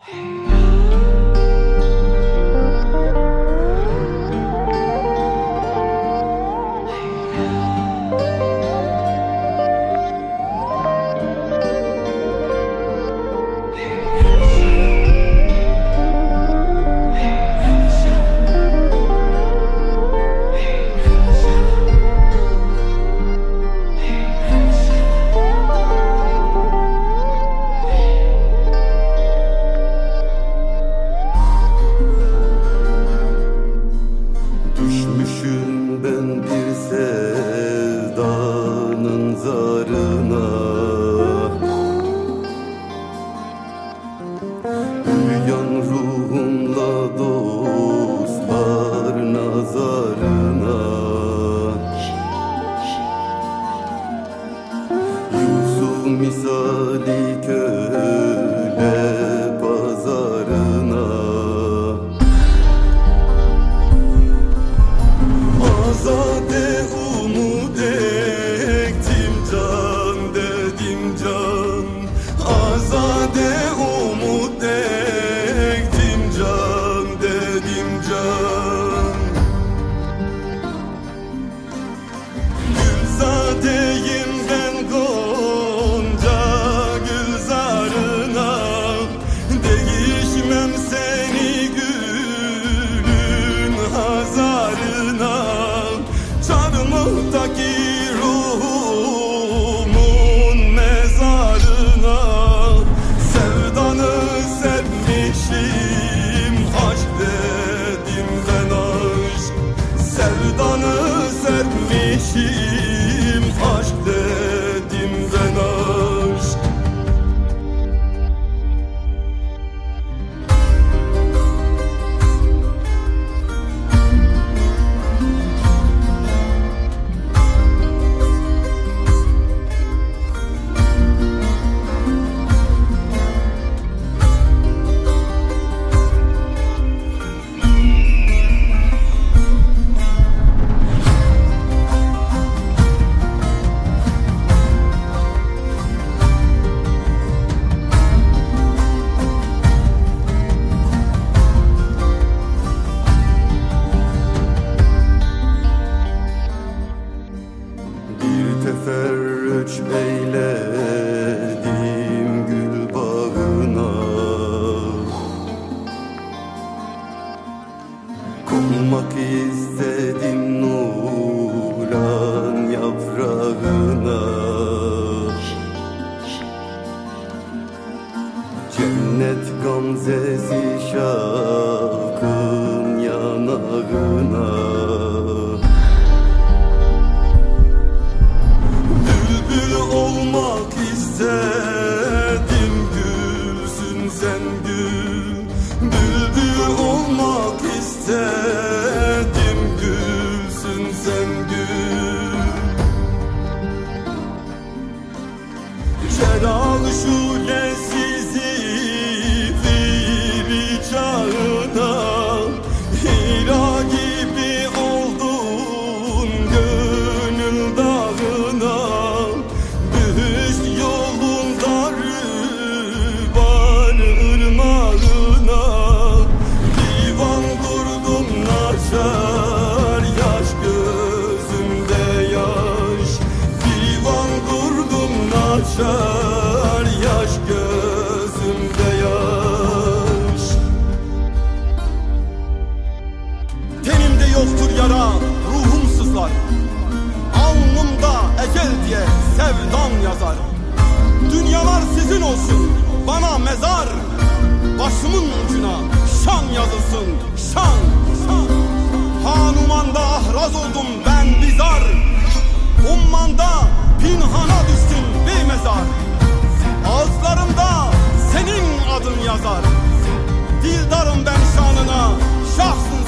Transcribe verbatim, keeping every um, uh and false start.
Uyan ruhumla dostlar nazarına, Yusuf misali köle pazarına. Azade umut ektim, can dedim can. Azade umut ektim, can dedim can. Gülzadeyim ben gonca gülzarına, değişmem seni gülün hazarına. Çarmıhtaki ruhumun mezarına, sevdanı sevmişim, aşk dedim ben aşk. Sevdanı sevmişim, aşk dedim ben aşk. Teferrüç eyledim gül bağına, konmak istedim nuran yaprağına. Cennet gamzesi şakın yanağına. Olmak istedim gülsün sen gül. Bülbül olmak istedim gülsün sen gül. Celal şulesizi fili çağına, Hira gibi oldun gönül dağına. Açar yaş gözümde yaş, divan kurdum açar yaş gözümde yaş. Tenimde yoktur yara, ruhum sızlar, alnımda ecel diye sevdan yazar. Dünyalar sizin olsun, bana mezar, başımın ucuna şan yazılsın, şan. Hanumanda ahraz oldum ben bizar, ummanda pinhana düştüm bir mezar. Ağızlarımda senin adın yazar, dildarım ben şanına, şahsın